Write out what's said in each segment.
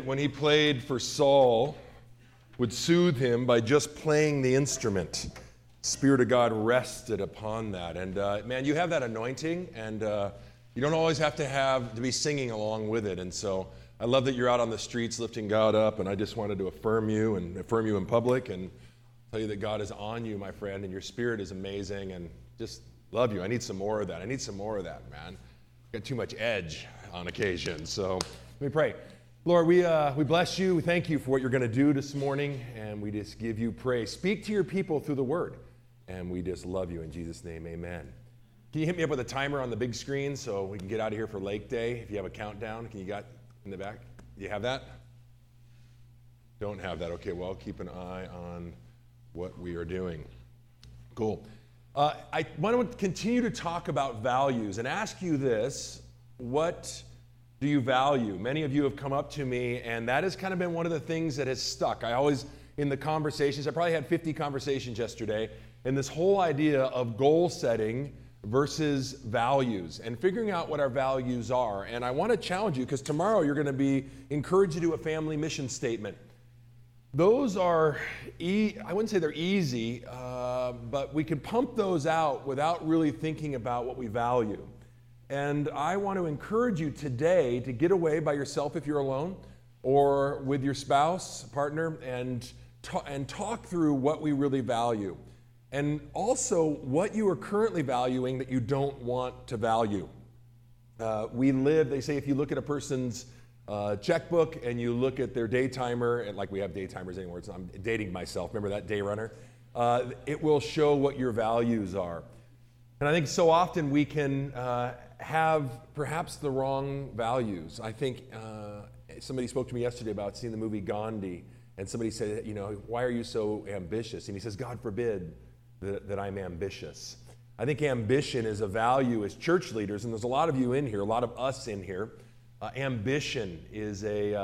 when he played for Saul, would soothe him by just playing the instrument. Spirit of God rested upon that. And man, you have that anointing, and you don't always have to be singing along with it. And so I love that you're out on the streets lifting God up, and I just wanted to affirm you in public and tell you that God is on you, my friend, and your spirit is amazing, and just love you. I need some more of that. I need some more of that, man. Got too much edge on occasion. So let me pray. Lord, we bless you. We thank you for what you're going to do this morning, and we just give you praise. Speak to your people through the word, and we just love you in Jesus' name, amen. Can you hit me up with a timer on the big screen so we can get out of here for Lake Day? If you have a countdown, can you got in the back? Do you have that? Don't have that. Okay, well, keep an eye on what we are doing. Cool. I want to continue to talk about values and ask you this: what do you value? Many of you have come up to me, and that has kind of been one of the things that has stuck. I always, in the conversations, I probably had 50 conversations yesterday, and this whole idea of goal setting versus values and figuring out what our values are. And I want to challenge you, because tomorrow you're going to be encouraged to do a family mission statement. Those are, I wouldn't say they're easy, but we can pump those out without really thinking about what we value. And I want to encourage you today to get away by yourself if you're alone, or with your spouse, partner, and talk through what we really value. And also what you are currently valuing that you don't want to value. They say if you look at a person's checkbook and you look at their day timer, and like we have day timers anymore, so I'm dating myself, remember that day runner? It will show what your values are. And I think so often we can have perhaps the wrong values. I think somebody spoke to me yesterday about seeing the movie Gandhi, and somebody said, why are you so ambitious? And he says, God forbid that I'm ambitious. I think ambition is a value as church leaders, and there's a lot of you in here, a lot of us in here. Ambition is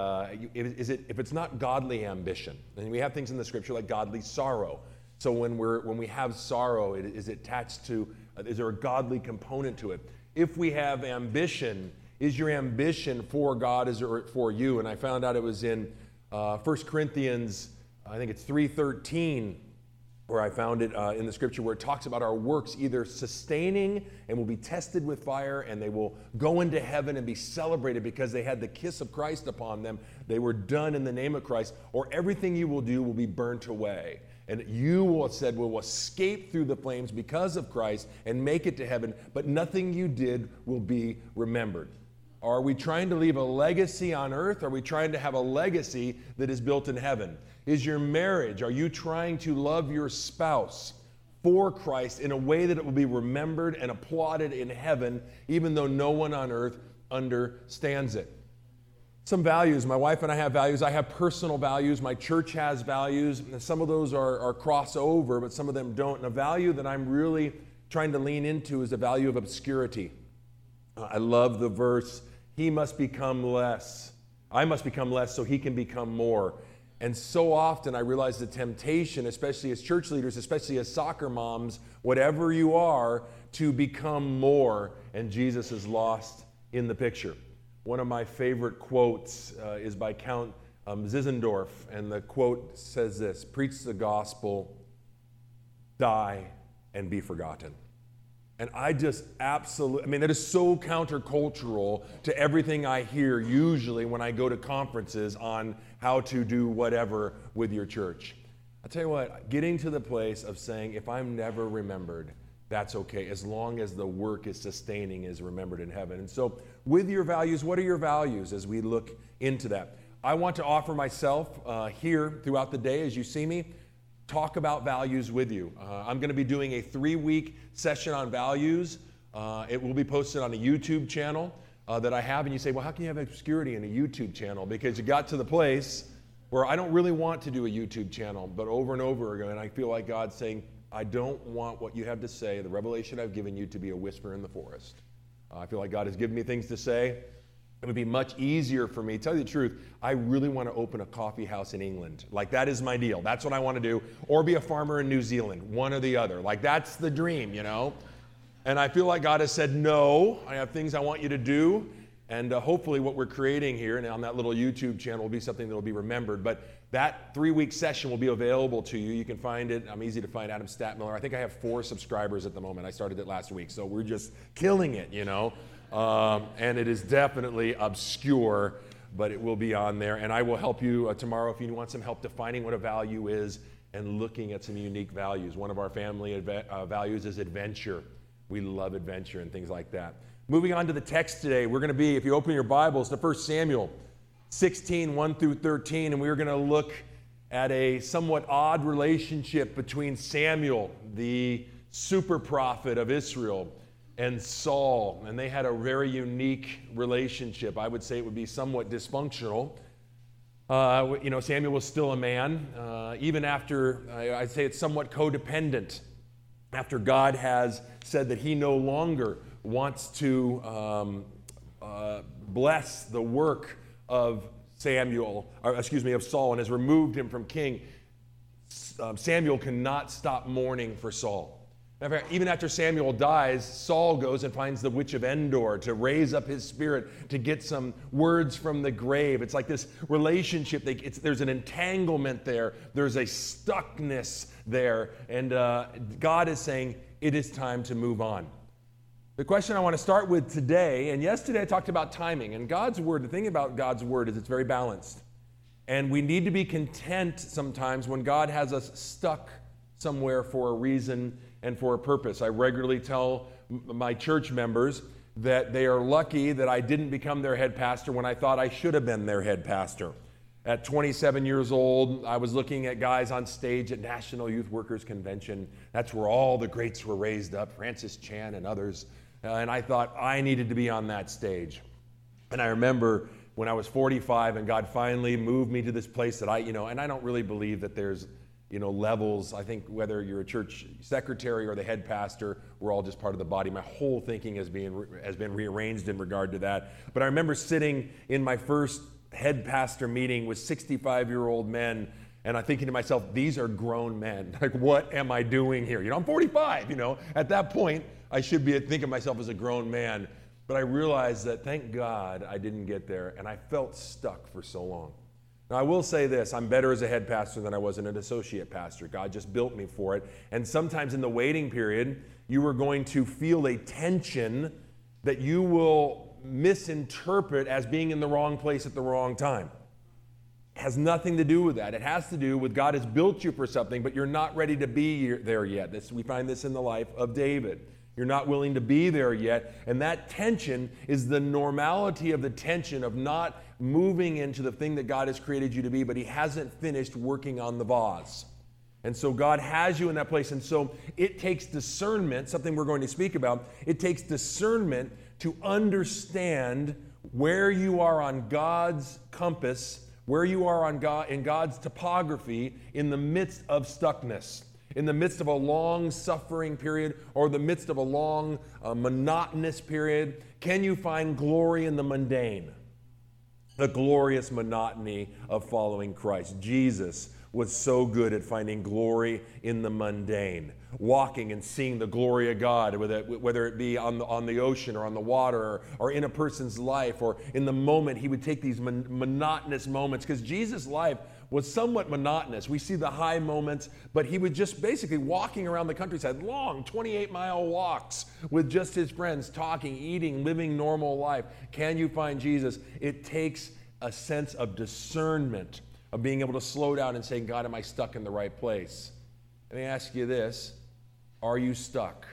if it's not godly ambition, and we have things in the scripture like godly sorrow. So when we have sorrow, is it attached to, is there a godly component to it? If we have ambition, is your ambition for God, is it for you? And I found out it was in 1 Corinthians, I think it's 3:13, where I found it in the scripture where it talks about our works either sustaining and will be tested with fire, and they will go into heaven and be celebrated because they had the kiss of Christ upon them. They were done in the name of Christ, or everything you will do will be burnt away. And you will escape through the flames because of Christ and make it to heaven, but nothing you did will be remembered. Are we trying to leave a legacy on earth? Are we trying to have a legacy that is built in heaven? Is your marriage, are you trying to love your spouse for Christ in a way that it will be remembered and applauded in heaven, even though no one on earth understands it? Some values. My wife and I have values. I have personal values. My church has values. Some of those are crossover, but some of them don't. And a value that I'm really trying to lean into is the value of obscurity. I love the verse, he must become less. I must become less so he can become more. And so often I realize the temptation, especially as church leaders, especially as soccer moms, whatever you are, to become more, and Jesus is lost in the picture. One of my favorite quotes is by Count Zinzendorf, and the quote says this: preach the gospel, die, and be forgotten. And I just absolutely, that is so countercultural to everything I hear usually when I go to conferences on how to do whatever with your church. I'll tell you what, getting to the place of saying, if I'm never remembered, that's okay, as long as the work is sustaining, is remembered in heaven. And so with your values, what are your values as we look into that? I want to offer myself here throughout the day as you see me, talk about values with you. I'm going to be doing a 3-week session on values. It will be posted on a YouTube channel that I have. And you say, well, how can you have obscurity in a YouTube channel? Because you got to the place where I don't really want to do a YouTube channel, but over and over again, I feel like God's saying, I don't want what you have to say, the revelation I've given you, to be a whisper in the forest. I feel like God has given me things to say. It would be much easier for me. Tell you the truth, I really want to open a coffee house in England. Like, that is my deal. That's what I want to do. Or be a farmer in New Zealand, one or the other. Like, that's the dream, And I feel like God has said, no, I have things I want you to do. And hopefully what we're creating here and on that little YouTube channel will be something that will be remembered. But that 3-week session will be available to you. You can find it. I'm easy to find, Adam Statmiller. I think I have 4 subscribers at the moment. I started it last week. So we're just killing it, you know. And it is definitely obscure, but it will be on there. And I will help you tomorrow if you want some help defining what a value is and looking at some unique values. One of our family values is adventure. We love adventure and things like that. Moving on to the text today, we're going to be, if you open your Bibles, to 1 Samuel 16, 1 through 13, and we're going to look at a somewhat odd relationship between Samuel, the super prophet of Israel, and Saul. And they had a very unique relationship. I would say it would be somewhat dysfunctional. Samuel was still a man, even after, I'd say it's somewhat codependent, after God has said that he no longer wants to bless the work of of Saul, and has removed him from king. Samuel cannot stop mourning for Saul. Even after Samuel dies, Saul goes and finds the witch of Endor to raise up his spirit, to get some words from the grave. It's like this relationship. There's an entanglement there. There's a stuckness there. And God is saying, it is time to move on. The question I want to start with today, and yesterday I talked about timing. And God's word, the thing about God's word is it's very balanced. And we need to be content sometimes when God has us stuck somewhere for a reason and for a purpose. I regularly tell my church members that they are lucky that I didn't become their head pastor when I thought I should have been their head pastor. At 27 years old, I was looking at guys on stage at National Youth Workers Convention. That's where all the greats were raised up, Francis Chan and others. And I thought I needed to be on that stage. And I remember when I was 45 and God finally moved me to this place that and I don't really believe that there's levels. I think whether you're a church secretary or the head pastor, we're all just part of the body. My whole thinking has been rearranged in regard to that. But I remember sitting in my first head pastor meeting with 65-year-old men, and I'm thinking to myself, these are grown men. Like, what am I doing here? I'm 45, At that point, I should be thinking of myself as a grown man. But I realized that, thank God, I didn't get there, and I felt stuck for so long. Now, I will say this, I'm better as a head pastor than I was an associate pastor. God just built me for it. And sometimes in the waiting period, you are going to feel a tension that you will misinterpret as being in the wrong place at the wrong time. It has nothing to do with that. It has to do with God has built you for something, but you're not ready to be there yet. We find this in the life of David. You're not willing to be there yet. And that tension is the normality of the tension of not moving into the thing that God has created you to be, but he hasn't finished working on the vase. And so God has you in that place. And so it takes discernment, something we're going to speak about. It takes discernment to understand where you are on God's compass, where you are in God's topography in the midst of stuckness. In the midst of a long suffering period or the midst of a long monotonous period, can you find glory in the mundane? The glorious monotony of following Christ. Jesus was so good at finding glory in the mundane, walking and seeing the glory of God, whether it be on the ocean or on the water or in a person's life or in the moment. He would take these monotonous moments because Jesus' life was somewhat monotonous. We see the high moments, but he would just basically walking around the countryside, long 28-mile walks with just his friends, talking, eating, living normal life. Can you find Jesus? It takes a sense of discernment, of being able to slow down and say, God, am I stuck in the right place? Let me ask you this. Are you stuck?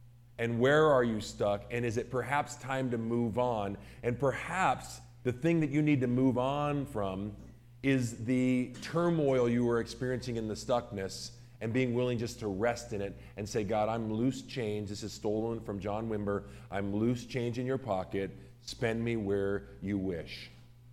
And where are you stuck? And is it perhaps time to move on? And perhaps the thing that you need to move on from is the turmoil you were experiencing in the stuckness and being willing just to rest in it and say, God, I'm loose change. This is stolen from John Wimber. I'm loose change in your pocket. Spend me where you wish.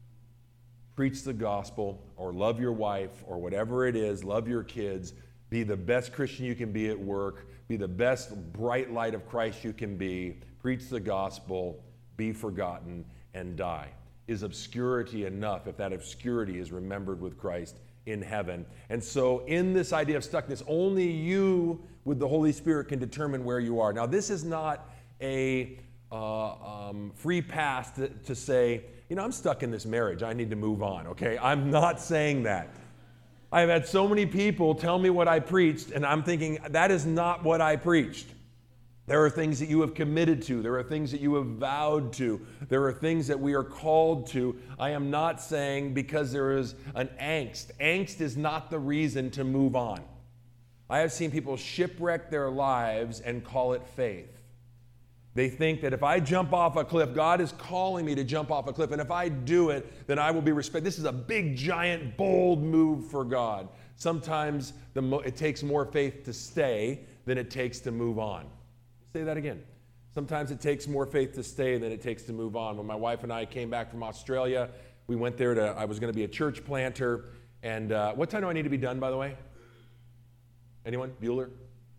Preach the gospel or love your wife or whatever it is. Love your kids. Be the best Christian you can be at work. Be the best bright light of Christ you can be. Preach the gospel. Be forgotten and die. Is obscurity enough if that obscurity is remembered with Christ in heaven? And so in this idea of stuckness, only you with the Holy Spirit can determine where you are. Now, this is not a free pass to say, I'm stuck in this marriage. I need to move on, okay? I'm not saying that. I've had so many people tell me what I preached, and I'm thinking, that is not what I preached. There are things that you have committed to. There are things that you have vowed to. There are things that we are called to. I am not saying because there is an angst. Angst is not the reason to move on. I have seen people shipwreck their lives and call it faith. They think that if I jump off a cliff, God is calling me to jump off a cliff, and if I do it, then I will be respected. This is a big, giant, bold move for God. Sometimes it takes more faith to stay than it takes to move on. Say that again. Sometimes it takes more faith to stay than it takes to move on. When my wife and I came back from Australia, we went there I was going to be a church planter, and what time do I need to be done, by the way? Anyone? Bueller?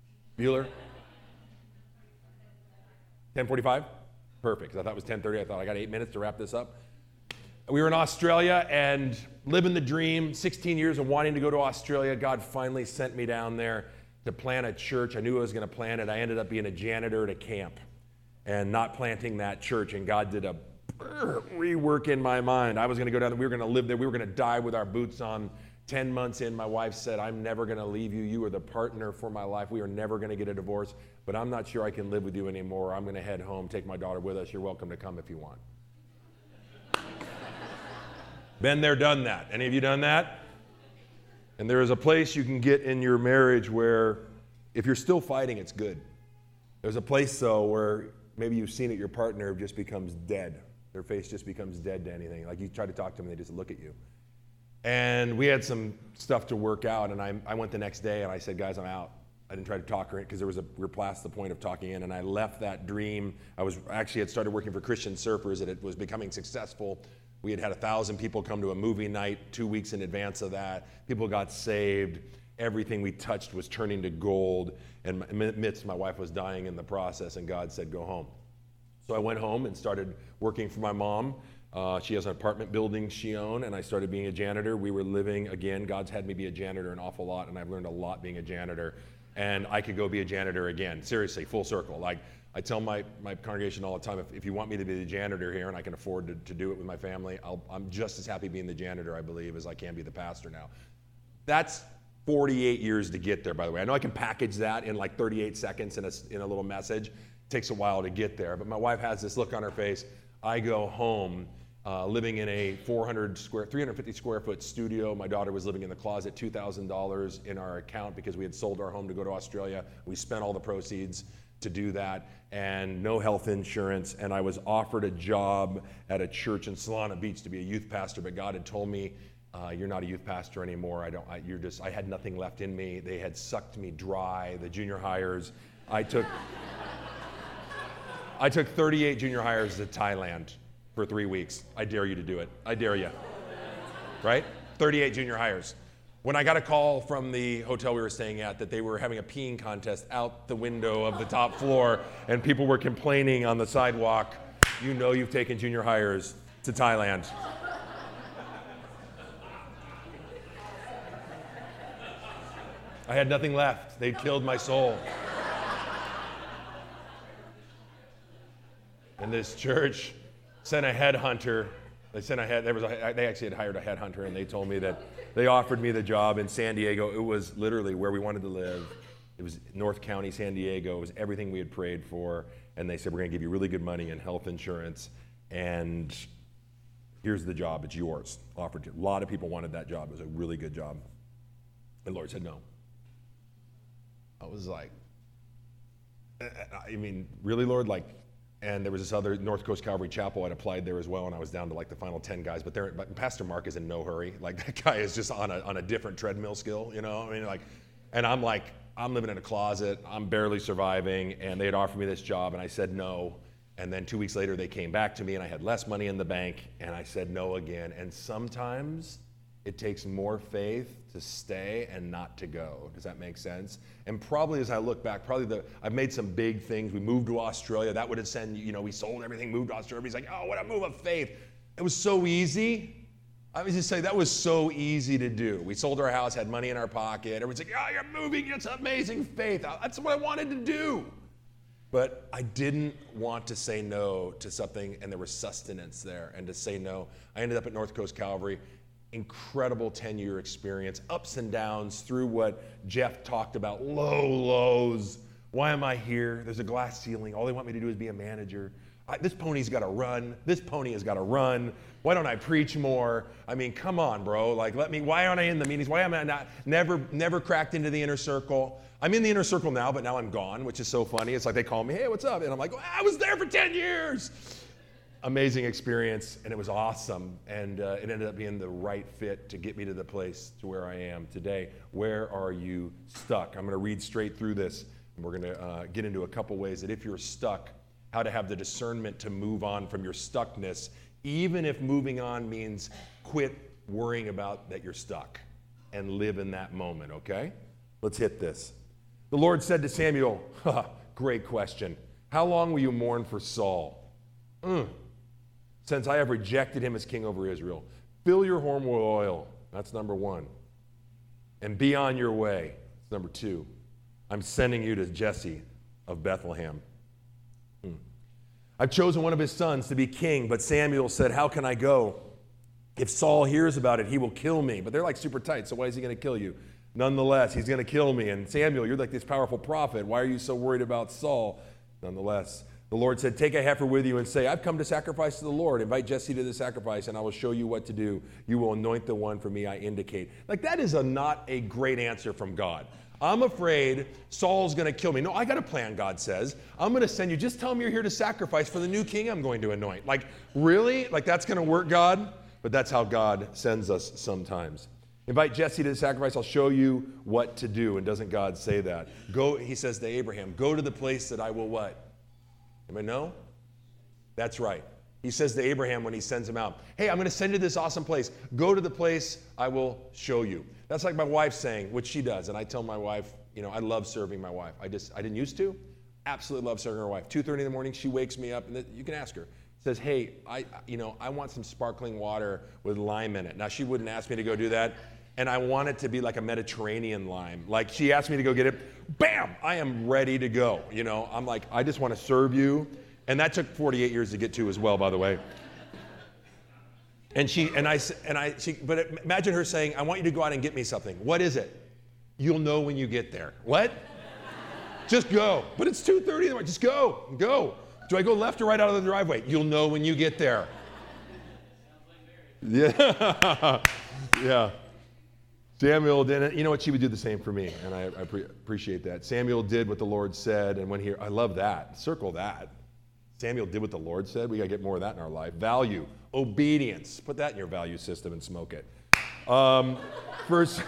10:45? Perfect, because I thought it was 10:30. I thought I got 8 minutes to wrap this up. We were in Australia and living the dream, 16 years of wanting to go to Australia. God finally sent me down there to plant a church. I knew I was going to plant it. I ended up being a janitor at a camp and not planting that church, and God did a rework in my mind. I was going to go down there. We were going to live there. We were going to die with our boots on. 10 months in, my wife said, I'm never going to leave you. You are the partner for my life. We are never going to get a divorce, but I'm not sure I can live with you anymore. I'm going to head home, take my daughter with us. You're welcome to come if you want. Been there, done that. Any of you done that? And there is a place you can get in your marriage where if you're still fighting, it's good. There's a place, though, where maybe you've seen it, your partner just becomes dead. Their face just becomes dead to anything. Like you try to talk to them, they just look at you. And we had some stuff to work out, and I went the next day and I said, guys, I'm out. I didn't try to talk her in because we were past the point of talking in, and I left that dream. I had started working for Christian Surfers, and it was becoming successful. We had 1,000 people come to a movie night 2 weeks in advance of that. People got saved. Everything we touched was turning to gold. And amidst my wife was dying in the process, and God said, go home. So I went home and started working for my mom. She has an apartment building she owned, and I started being a janitor. We were living, again, God's had me be a janitor an awful lot, and I've learned a lot being a janitor. And I could go be a janitor again, seriously, full circle. Like I tell my congregation all the time, if you want me to be the janitor here and I can afford to do it with my family, I'm just as happy being the janitor, I believe, as I can be the pastor now. That's 48 years to get there, by the way. I know I can package that in like 38 seconds in a little message. It takes a while to get there, but my wife has this look on her face. I go home living in a 350 square foot studio. My daughter was living in the closet, $2,000 in our account because we had sold our home to go to Australia. We spent all the proceeds to do that, and no health insurance. And I was offered a job at a church in Solana Beach to be a youth pastor, but God had told me, you're not a youth pastor anymore. I had nothing left in me. They had sucked me dry, the junior hires. I took 38 junior hires to Thailand for 3 weeks. I dare you to do it. I dare you. Right? 38 junior hires. When I got a call from the hotel we were staying at that they were having a peeing contest out the window of the top floor and people were complaining on the sidewalk, you know you've taken junior hires to Thailand. I had nothing left. They'd killed my soul. And this church sent a headhunter. They actually had hired a headhunter, and they told me that they offered me the job in San Diego. It was literally where we wanted to live. It was North County, San Diego. It was everything we had prayed for. And they said, we're going to give you really good money and health insurance. And here's the job. It's yours. Offered to. A lot of people wanted that job. It was a really good job. And the Lord said no. I was like, I mean, really, Lord? And there was this other North Coast Calvary Chapel. I'd applied there as well, and I was down to like the final 10 guys. But Pastor Mark is in no hurry. Like that guy is just on a different treadmill skill, you know. I mean, and I'm living in a closet. I'm barely surviving, and they had offered me this job, and I said no. And then 2 weeks later, they came back to me, and I had less money in the bank, and I said no again. And sometimes it takes more faith to stay and not to go. Does that make sense? And probably as I look back, I've made some big things. We moved to Australia. That would have said, we sold everything, moved to Australia. He's like, oh, what a move of faith. It was so easy. I was just saying, that was so easy to do. We sold our house, had money in our pocket. Everyone's like, oh, you're moving. It's amazing faith. That's what I wanted to do. But I didn't want to say no to something, and there was sustenance there, and to say no. I ended up at North Coast Calvary. Incredible 10-year experience, ups and downs through what Jeff talked about, lows. Why am I here? There's a glass ceiling. All they want me to do is be a manager. This pony's got to run. This pony has got to run. Why don't I preach more? I mean, come on, bro. Like, why aren't I in the meetings? Why am I not, never cracked into the inner circle? I'm in the inner circle now, but now I'm gone, which is so funny. It's like they call me, hey, what's up? And I'm like, I was there for 10 years. Amazing experience, and it was awesome. And it ended up being the right fit to get me to the place to where I am today. Where are you stuck? I'm going to read straight through this, and we're going to get into a couple ways that if you're stuck, how to have the discernment to move on from your stuckness, even if moving on means quit worrying about that you're stuck and live in that moment, okay? Let's hit this. The Lord said to Samuel, great question, how long will you mourn for Saul? Since I have rejected him as king over Israel. Fill your horn with oil. That's number one. And be on your way. That's number two. I'm sending you to Jesse of Bethlehem. I've chosen one of his sons to be king, but Samuel said, how can I go? If Saul hears about it, he will kill me. But they're like super tight, so why is he going to kill you? Nonetheless, he's going to kill me. And Samuel, you're like this powerful prophet. Why are you so worried about Saul? Nonetheless, the Lord said, take a heifer with you and say, I've come to sacrifice to the Lord. Invite Jesse to the sacrifice, and I will show you what to do. You will anoint the one for me I indicate. Like, that is not a great answer from God. I'm afraid Saul's going to kill me. No, I got a plan, God says. I'm going to send you. Just tell him you're here to sacrifice for the new king I'm going to anoint. Like, really? Like, that's going to work, God? But that's how God sends us sometimes. Invite Jesse to the sacrifice. I'll show you what to do. And doesn't God say that? Go, he says to Abraham, go to the place that I will what? Anybody know? That's right. He says to Abraham when he sends him out, hey, I'm going to send you to this awesome place. Go to the place I will show you. That's like my wife saying, which she does. And I tell my wife, I love serving my wife. I didn't used to. Absolutely love serving her wife. 2:30 in the morning, she wakes me up, and you can ask her. Says, hey, I want some sparkling water with lime in it. Now, she wouldn't ask me to go do that. And I want it to be like a Mediterranean lime. Like, she asked me to go get it. Bam! I am ready to go. I'm like, I just want to serve you. And that took 48 years to get to as well, by the way. But imagine her saying, I want you to go out and get me something. What is it? You'll know when you get there. What? Just go. But it's 2:30 in the morning. Just go. Go. Do I go left or right out of the driveway? You'll know when you get there. Yeah. Yeah. Samuel didn't. You know what? She would do the same for me, and I appreciate that. Samuel did what the Lord said, and I love that. Circle that. Samuel did what the Lord said. We got to get more of that in our life. Value, obedience. Put that in your value system and smoke it. First,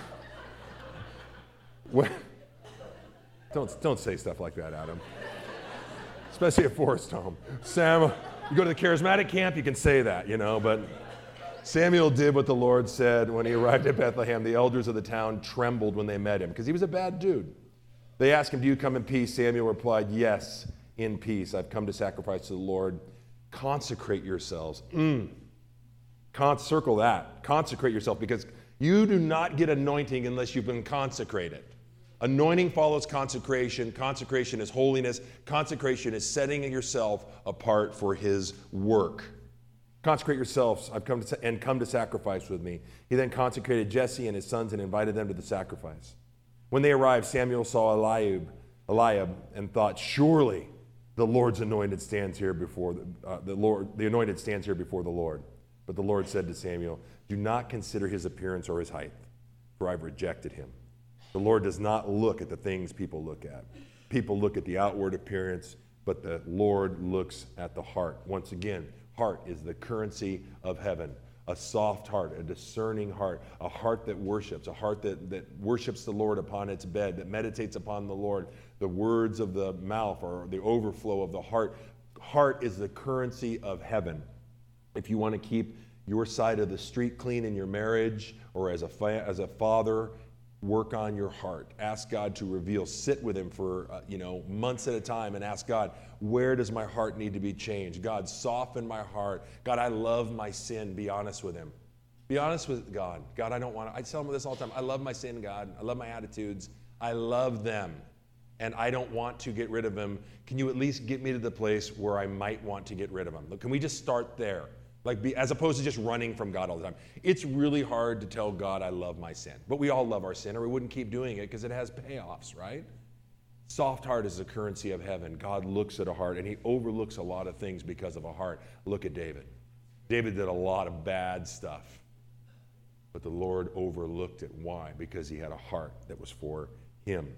don't say stuff like that, Adam. Especially at Forest Home. Sam, you go to the charismatic camp, you can say that, but Samuel did what the Lord said. When he arrived at Bethlehem, the elders of the town trembled when they met him because he was a bad dude. They asked him, do you come in peace? Samuel replied, yes, in peace. I've come to sacrifice to the Lord. Consecrate yourselves. Circle that. Consecrate yourself, because you do not get anointing unless you've been consecrated. Anointing follows consecration. Consecration is holiness. Consecration is setting yourself apart for his work. Consecrate yourselves. I've come to sacrifice with me. He then consecrated Jesse and his sons and invited them to the sacrifice. When they arrived, Samuel saw Eliab and thought, surely the Lord's anointed stands here before the anointed stands here before the Lord. But the Lord said to Samuel, do not consider his appearance or his height, for I've rejected him. The Lord does not look at the things people look at. People look at the outward appearance, but the Lord looks at the heart. Once again, heart is the currency of heaven. A soft heart, a discerning heart, a heart that worships, a heart that worships the Lord upon its bed, that meditates upon the Lord. The words of the mouth or the overflow of the heart. Heart is the currency of heaven. If you want to keep your side of the street clean in your marriage, or as a father, work on your heart. Ask God to reveal. Sit with him for months at a time and ask God, where does my heart need to be changed? God, soften my heart. God, I love my sin. Be honest with him. Be honest with God. God, I tell him this all the time. I love my sin, God. I love my attitudes. I love them. and I don't want to get rid of him. Can you at least get me to the place where I might want to get rid of him? Can we just start there? As opposed to just running from God all the time. It's really hard to tell God I love my sin. But we all love our sin, or we wouldn't keep doing it because it has payoffs, right? Soft heart is the currency of heaven. God looks at a heart, and he overlooks a lot of things because of a heart. Look at David. David did a lot of bad stuff, but the Lord overlooked it. Why? Because he had a heart that was for him.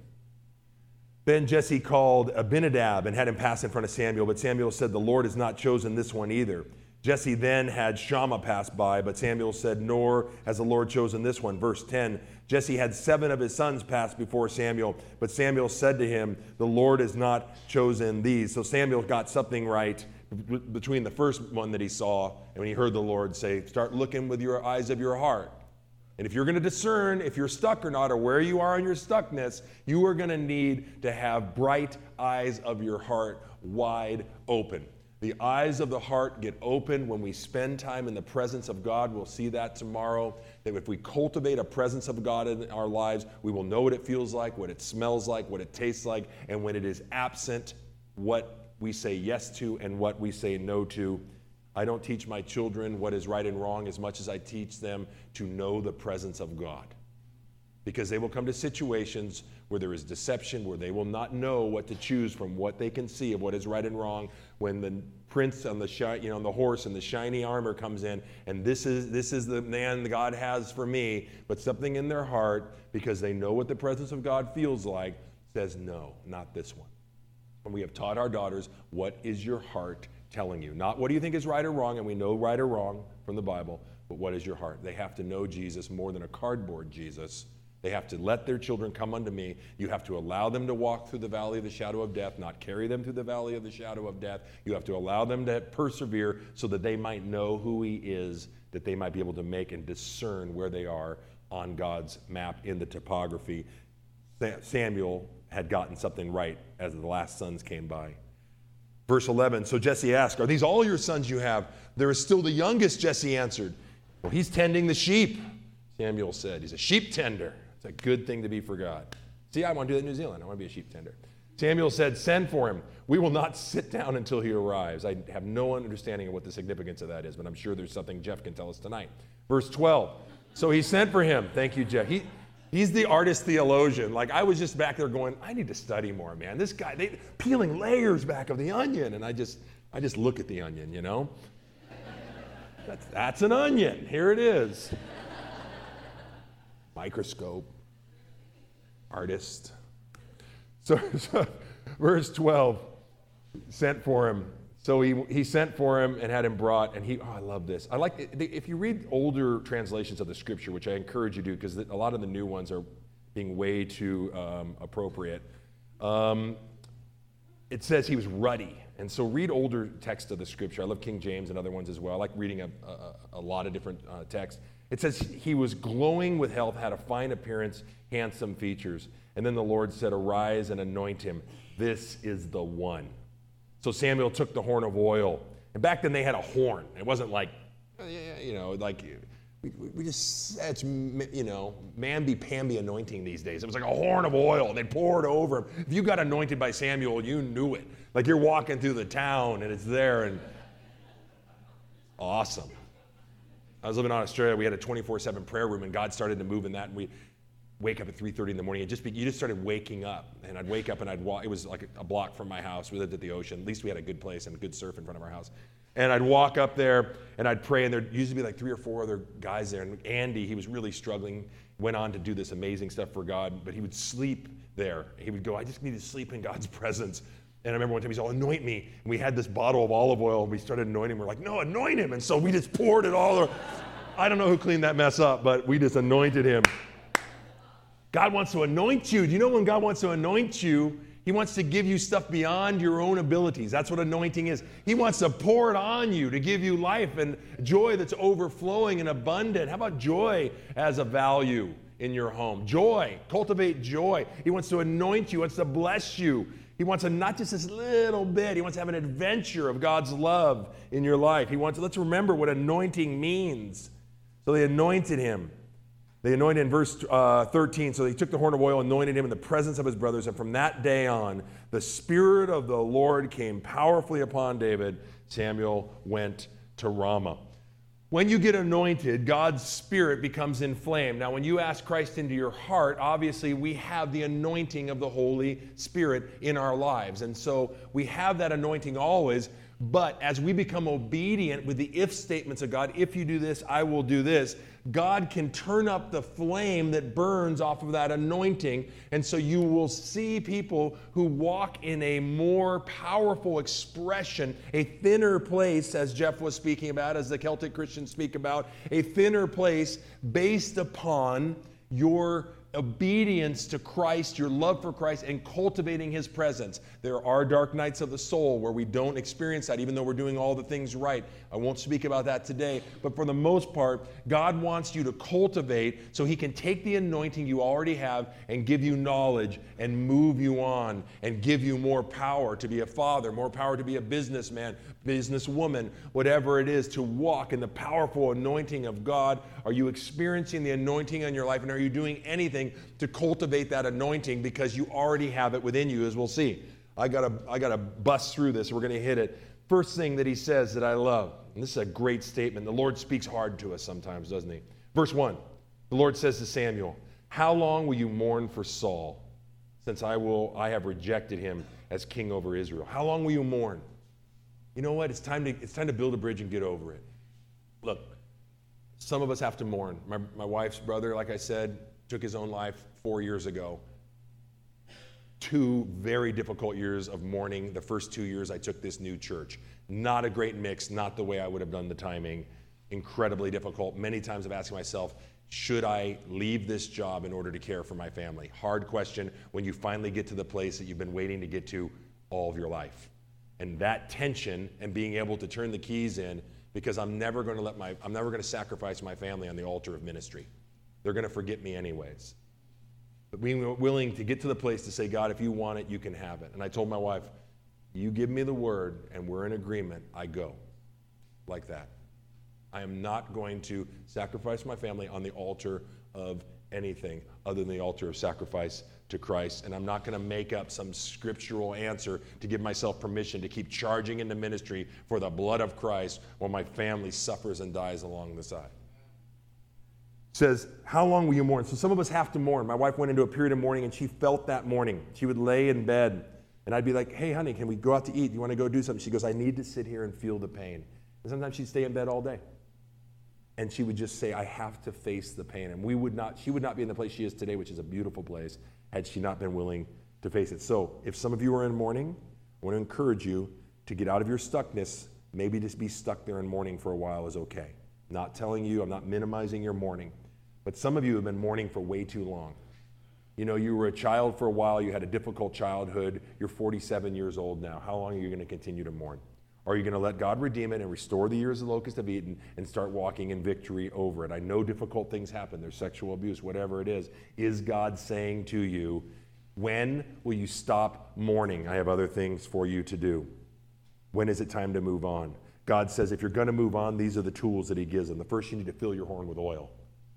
Then Jesse called Abinadab and had him pass in front of Samuel, but Samuel said, the Lord has not chosen this one either. Jesse then had Shammah pass by, but Samuel said, nor has the Lord chosen this one. Verse 10, Jesse had 7 of his sons pass before Samuel, but Samuel said to him, the Lord has not chosen these. So Samuel got something right between the first one that he saw and when he heard the Lord say, start looking with your eyes of your heart. And if you're going to discern if you're stuck or not, or where you are in your stuckness, you are going to need to have bright eyes of your heart wide open. The eyes of the heart get open when we spend time in the presence of God. We'll see that tomorrow, that if we cultivate a presence of God in our lives, we will know what it feels like, what it smells like, what it tastes like, and when it is absent, what we say yes to and what we say no to. I don't teach my children what is right and wrong as much as I teach them to know the presence of God. Because they will come to situations where there is deception, where they will not know what to choose from what they can see of what is right and wrong. When the prince on the horse and the shiny armor comes in, and this is the man God has for me, but something in their heart, because they know what the presence of God feels like, says no, not this one. And we have taught our daughters, what is your heart telling you? Not what do you think is right or wrong, and we know right or wrong from the Bible, but what is your heart? They have to know Jesus more than a cardboard Jesus. They have to let their children come unto me. You have to allow them to walk through the valley of the shadow of death, not carry them through the valley of the shadow of death. You have to allow them to persevere so that they might know who he is, that they might be able to make and discern where they are on God's map in the topography. Samuel had gotten something right as the last sons came by. Verse 11, so Jesse asked, are these all your sons you have? There is still the youngest, Jesse answered. Well, he's tending the sheep. Samuel said, he's a sheep tender. It's a good thing to be for God. See, I want to do that in New Zealand. I want to be a sheep tender. Samuel said, send for him. We will not sit down until he arrives. I have no understanding of what the significance of that is, but I'm sure there's something Jeff can tell us tonight. Verse 12. So he sent for him. Thank you, Jeff. He's the artist theologian. I was just back there going, I need to study more, man. This guy, they peeling layers back of the onion, and I just look at the onion, you know? That's an onion. Here it is. Microscope, artist. So verse 12, sent for him. So he sent for him and had him brought, and I love this. I like it. If you read older translations of the scripture, which I encourage you to do, because a lot of the new ones are being way too appropriate. It says he was ruddy. And so read older texts of the scripture. I love King James and other ones as well. I like reading a lot of different texts. It says he was glowing with health, had a fine appearance, handsome features. And then the Lord said, arise and anoint him. This is the one. So Samuel took the horn of oil. And back then they had a horn. It wasn't we just, it's, mamby-pamby anointing these days. It was like a horn of oil, and they'd pour it over him. If you got anointed by Samuel, you knew it. Like you're walking through the town, and it's there, and awesome. I was living in Australia. We had a 24/7 prayer room, and God started to move in that, and we wake up at 3:30 in the morning. You just started waking up, and I'd wake up, and I'd walk. It was like a block from my house. We lived at the ocean. At least we had a good place and good surf in front of our house. And I'd walk up there, and I'd pray, and there'd usually be like 3 or 4 other guys there. And Andy, he was really struggling, went on to do this amazing stuff for God, but he would sleep there. He would go, I just need to sleep in God's presence. And I remember one time he said, anoint me. And we had this bottle of olive oil, and we started anointing him. We're like, no, anoint him. And so we just poured it all over. I don't know who cleaned that mess up, but we just anointed him. God wants to anoint you. Do you know when God wants to anoint you, he wants to give you stuff beyond your own abilities. That's what anointing is. He wants to pour it on you to give you life and joy that's overflowing and abundant. How about joy as a value in your home? Joy. Cultivate joy. He wants to anoint you. He wants to bless you. He wants to not just this little bit. He wants to have an adventure of God's love in your life. Let's remember what anointing means. So they anointed him. They anointed in verse 13, so they took the horn of oil, anointed him in the presence of his brothers, and from that day on, the Spirit of the Lord came powerfully upon David. Samuel went to Ramah. When you get anointed, God's Spirit becomes inflamed. Now, when you ask Christ into your heart, obviously we have the anointing of the Holy Spirit in our lives. And so we have that anointing always, but as we become obedient with the if statements of God, if you do this, I will do this, God can turn up the flame that burns off of that anointing. And so you will see people who walk in a more powerful expression, a thinner place, as Jeff was speaking about, as the Celtic Christians speak about, a thinner place based upon your obedience to Christ, your love for Christ, and cultivating His presence. There are dark nights of the soul where we don't experience that, even though we're doing all the things right. I won't speak about that today, but for the most part, God wants you to cultivate so He can take the anointing you already have and give you knowledge and move you on and give you more power to be a father, more power to be a businessman, businesswoman, whatever it is, to walk in the powerful anointing of God. Are you experiencing the anointing in your life, and are you doing anything to cultivate that anointing because you already have it within you, as we'll see? I gotta bust through this. We're going to hit it. First thing that he says that I love, and this is a great statement. The Lord speaks hard to us sometimes, doesn't he? Verse 1, the Lord says to Samuel, "How long will you mourn for Saul, since I have rejected him as king over Israel?" How long will you mourn? You know what? It's time to build a bridge and get over it. Look, some of us have to mourn. My wife's brother, like I said, took his own life 4 years ago. 2 very difficult years of mourning. The first 2 years I took this new church. Not a great mix, not the way I would have done the timing. Incredibly difficult. Many times I've asked myself, should I leave this job in order to care for my family? Hard question when you finally get to the place that you've been waiting to get to all of your life. And that tension and being able to turn the keys in, because I'm never going to sacrifice my family on the altar of ministry. They're going to forget me anyways. But being willing to get to the place to say, God, if you want it, you can have it. And I told my wife, you give me the word and we're in agreement, I go. Like that. I am not going to sacrifice my family on the altar of anything other than the altar of sacrifice to Christ. And I'm not going to make up some scriptural answer to give myself permission to keep charging into ministry for the blood of Christ while my family suffers and dies along the side. Says, how long will you mourn? So some of us have to mourn. My wife went into a period of mourning and she felt that mourning. She would lay in bed and I'd be like, hey, honey, can we go out to eat? You want to go do something? She goes, I need to sit here and feel the pain. And sometimes she'd stay in bed all day. And she would just say, I have to face the pain. And she would not be in the place she is today, which is a beautiful place, had she not been willing to face it. So if some of you are in mourning, I want to encourage you to get out of your stuckness. Maybe just be stuck there in mourning for a while is okay. Not telling you, I'm not minimizing your mourning. But some of you have been mourning for way too long. You know, you were a child for a while, you had a difficult childhood, you're 47 years old now. How long are you going to continue to mourn? Are you going to let God redeem it and restore the years the locusts have eaten and start walking in victory over it? I know difficult things happen. There's sexual abuse, whatever it is. Is God saying to you, when will you stop mourning? I have other things for you to do. When is it time to move on? God says if you're going to move on, these are the tools that He gives them. The first, you need to fill your horn with oil.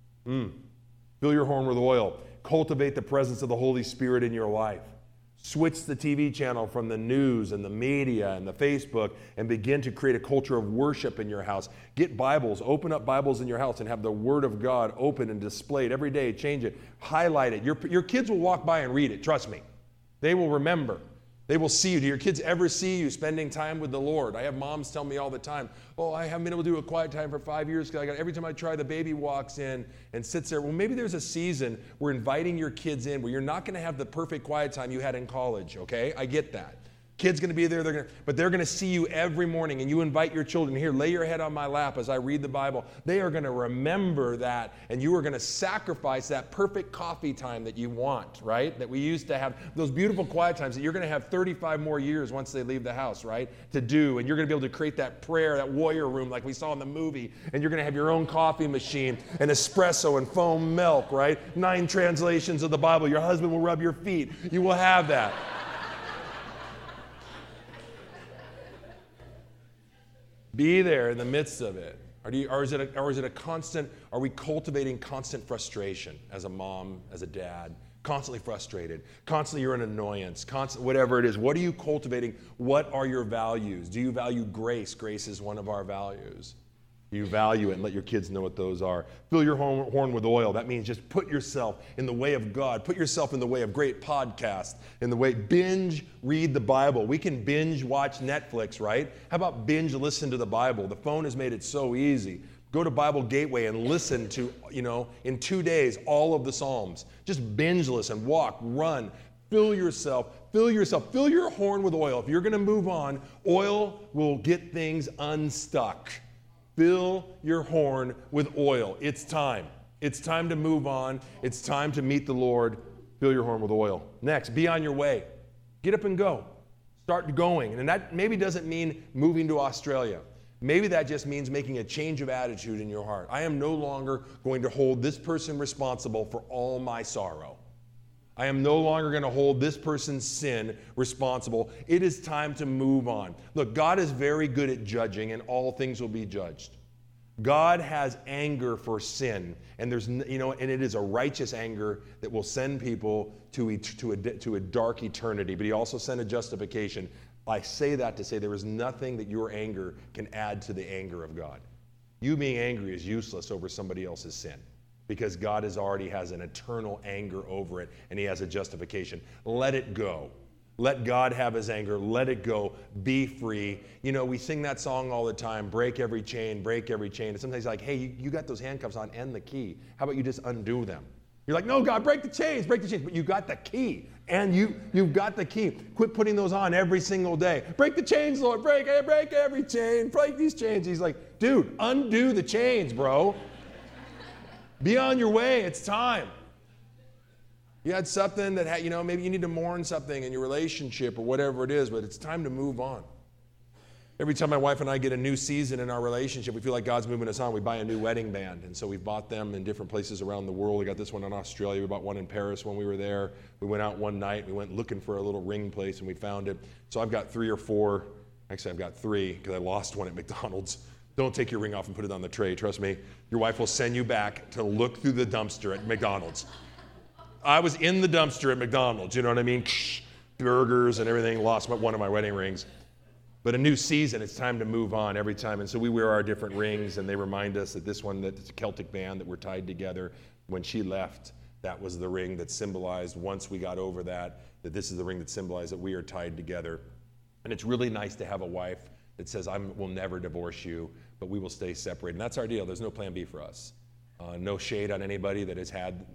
Fill your horn with oil. Cultivate the presence of the Holy Spirit in your life. Switch the TV channel from the news and the media and the Facebook and begin to create a culture of worship in your house. Get Bibles. Open up Bibles in your house and have the Word of God open and displayed every day. Change it. Highlight it. Your kids will walk by and read it. Trust me. They will remember. They will see you. Do your kids ever see you spending time with the Lord? I have moms tell me all the time, oh, I haven't been able to do a quiet time for 5 years because every time I try, the baby walks in and sits there. Well, maybe there's a season where inviting your kids in where you're not going to have the perfect quiet time you had in college, okay? I get that. Kid's going to be there, but they're going to see you every morning, and you invite your children, here, lay your head on my lap as I read the Bible. They are going to remember that, and you are going to sacrifice that perfect coffee time that you want, right? That we used to have, those beautiful quiet times that you're going to have 35 more years once they leave the house, right? To do, and you're going to be able to create that prayer, that warrior room like we saw in the movie, and you're going to have your own coffee machine, and espresso and foam milk, right? 9 translations of the Bible. Your husband will rub your feet. You will have that. Be there in the midst of it. Or is it a constant, are we cultivating constant frustration as a mom, as a dad? Constantly frustrated. Constantly you're an annoyance. Whatever it is. What are you cultivating? What are your values? Do you value grace? Grace is one of our values. Do you value it and let your kids know what those are? Fill your horn with oil. That means just put yourself in the way of God. Put yourself in the way of great podcasts. In the way, binge read the Bible. We can binge watch Netflix, right? How about binge listen to the Bible? The phone has made it so easy. Go to Bible Gateway and listen to, in 2 days, all of the Psalms. Just binge listen, walk, run, fill your horn with oil. If you're going to move on, oil will get things unstuck. Fill your horn with oil. It's time. It's time to move on. It's time to meet the Lord. Fill your horn with oil. Next, be on your way. Get up and go. Start going. And that maybe doesn't mean moving to Australia. Maybe that just means making a change of attitude in your heart. I am no longer going to hold this person responsible for all my sorrow. I am no longer going to hold this person's sin responsible. It is time to move on. Look, God is very good at judging, and all things will be judged. God has anger for sin, and and it is a righteous anger that will send people to a dark eternity. But He also sent a justification. I say that to say there is nothing that your anger can add to the anger of God. You being angry is useless over somebody else's sin, because God already has an eternal anger over it, and He has a justification. Let it go. Let God have His anger. Let it go. Be free. We sing that song all the time, break every chain, break every chain. And sometimes like, hey, you got those handcuffs on and the key. How about you just undo them? You're like, no, God, break the chains. But you got the key, and you've got the key. Quit putting those on every single day. Break the chains, Lord. Break every chain. Break these chains. He's like, dude, undo the chains, bro. Be on your way. It's time. You had something that maybe you need to mourn something in your relationship or whatever it is, but it's time to move on. Every time my wife and I get a new season in our relationship, we feel like God's moving us on. We buy a new wedding band, and so we've bought them in different places around the world. We got this one in Australia. We bought one in Paris when we were there. We went out one night. We went looking for a little ring place, and we found it. So I've got 3 or 4. Actually, I've got 3 because I lost one at McDonald's. Don't take your ring off and put it on the tray. Trust me, your wife will send you back to look through the dumpster at McDonald's. I was in the dumpster at McDonald's, you know what I mean? Burgers and everything, lost one of my wedding rings. But a new season, it's time to move on every time. And so we wear our different rings, and they remind us that this one, that it's a Celtic band that we're tied together. When she left, that was the ring that symbolized, once we got over that this is the ring that symbolized that we are tied together. And it's really nice to have a wife that says, I will never divorce you, but we will stay separated. And that's our deal. There's no plan B for us. No shade on anybody that has had,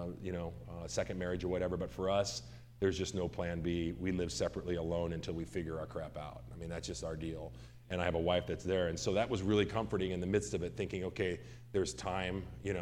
a second marriage or whatever, but for us, there's just no plan B. We live separately alone until we figure our crap out. I mean, that's just our deal. And I have a wife that's there. And so that was really comforting in the midst of it, thinking, okay, there's time,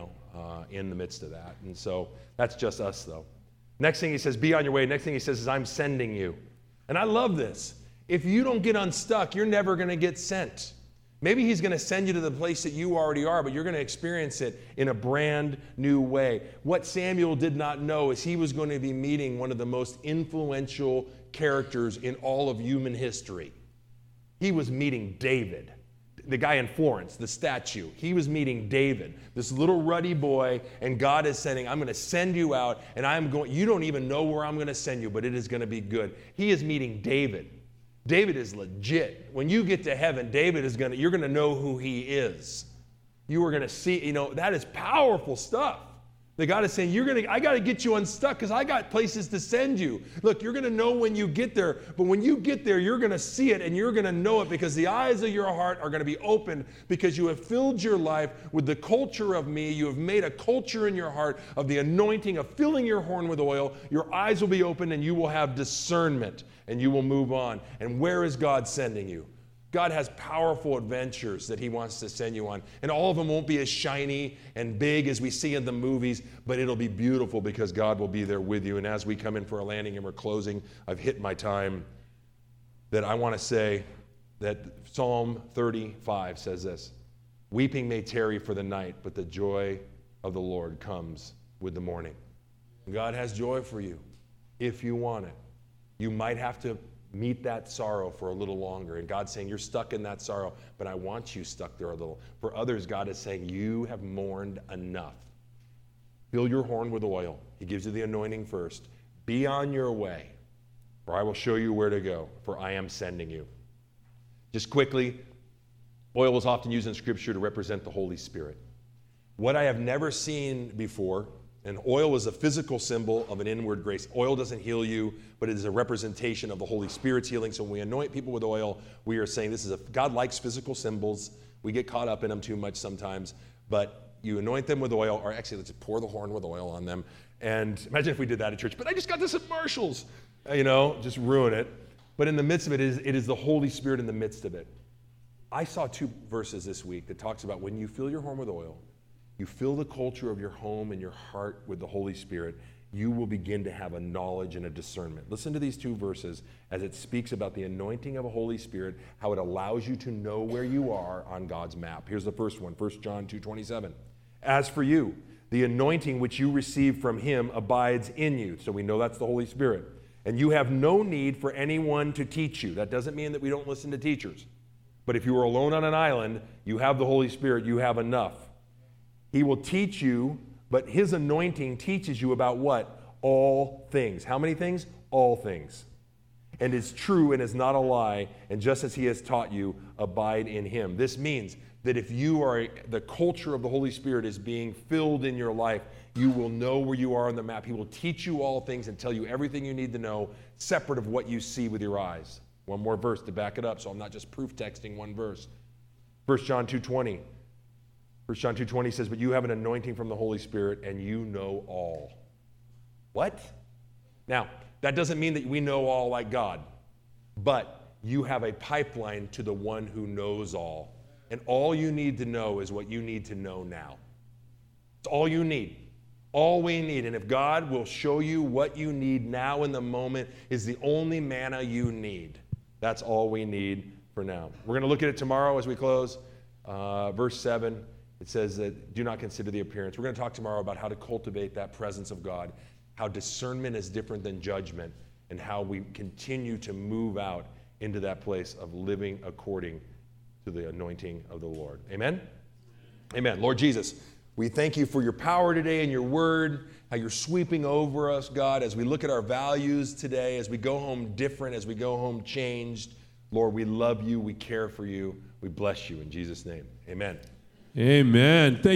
in the midst of that. And so that's just us, though. Next thing he says, be on your way. Next thing he says is, I'm sending you. And I love this. If you don't get unstuck, you're never going to get sent. Maybe he's going to send you to the place that you already are, but you're going to experience it in a brand new way. What Samuel did not know is he was going to be meeting one of the most influential characters in all of human history. He was meeting David, the guy in Florence, the statue. He was meeting David, this little ruddy boy, and God is saying, I'm going to send you out, and you don't even know where I'm going to send you, but it is going to be good. He is meeting David. David is legit. When you get to heaven, you're going to know who he is. You are going to see, that is powerful stuff. That God is saying, I got to get you unstuck because I got places to send you. Look, you're going to know when you get there, but when you get there, you're going to see it and you're going to know it because the eyes of your heart are going to be opened because you have filled your life with the culture of me. You have made a culture in your heart of the anointing of filling your horn with oil. Your eyes will be opened and you will have discernment and you will move on. And where is God sending you? God has powerful adventures that he wants to send you on. And all of them won't be as shiny and big as we see in the movies, but it'll be beautiful because God will be there with you. And as we come in for a landing and we're closing, I've hit my time, that I want to say that Psalm 35 says this: weeping may tarry for the night, but the joy of the Lord comes with the morning. God has joy for you if you want it. You might have to meet that sorrow for a little longer. And God's saying, you're stuck in that sorrow, but I want you stuck there a little. For others, God is saying, you have mourned enough. Fill your horn with oil. He gives you the anointing first. Be on your way, for I will show you where to go, for I am sending you. Just quickly, oil is often used in Scripture to represent the Holy Spirit. What I have never seen before, and oil is a physical symbol of an inward grace. Oil doesn't heal you, but it is a representation of the Holy Spirit's healing. So when we anoint people with oil, we are saying God likes physical symbols. We get caught up in them too much sometimes, but you anoint them with oil, or actually let's pour the horn with oil on them. And imagine if we did that at church, but I just got this at Marshall's, just ruin it. But in the midst of it is the Holy Spirit in the midst of it. I saw 2 verses this week that talks about when you fill your horn with oil, you fill the culture of your home and your heart with the Holy Spirit, you will begin to have a knowledge and a discernment. Listen to these 2 verses as it speaks about the anointing of a Holy Spirit, how it allows you to know where you are on God's map. Here's the first one, 1 John 2:27. As for you, the anointing which you receive from him abides in you. So we know that's the Holy Spirit. And you have no need for anyone to teach you. That doesn't mean that we don't listen to teachers. But if you are alone on an island, you have the Holy Spirit, you have enough. He will teach you, but his anointing teaches you about what? All things. How many things? All things. And is true and is not a lie, and just as he has taught you, abide in him. This means that if the culture of the Holy Spirit is being filled in your life, you will know where you are on the map. He will teach you all things and tell you everything you need to know, separate of what you see with your eyes. One more verse to back it up, so I'm not just proof texting one verse. 1 John 2:20. 1 John 2:20 says, but you have an anointing from the Holy Spirit, and you know all. What? Now, that doesn't mean that we know all like God, but you have a pipeline to the one who knows all. And all you need to know is what you need to know now. It's all you need. All we need. And if God will show you what you need now in the moment is the only manna you need. That's all we need for now. We're going to look at it tomorrow as we close. Verse 7, it says that do not consider the appearance. We're going to talk tomorrow about how to cultivate that presence of God, how discernment is different than judgment, and how we continue to move out into that place of living according to the anointing of the Lord. Amen? Amen. Lord Jesus, we thank you for your power today and your word, how you're sweeping over us, God, as we look at our values today, as we go home different, as we go home changed. Lord, we love you. We care for you. We bless you in Jesus' name. Amen. Amen.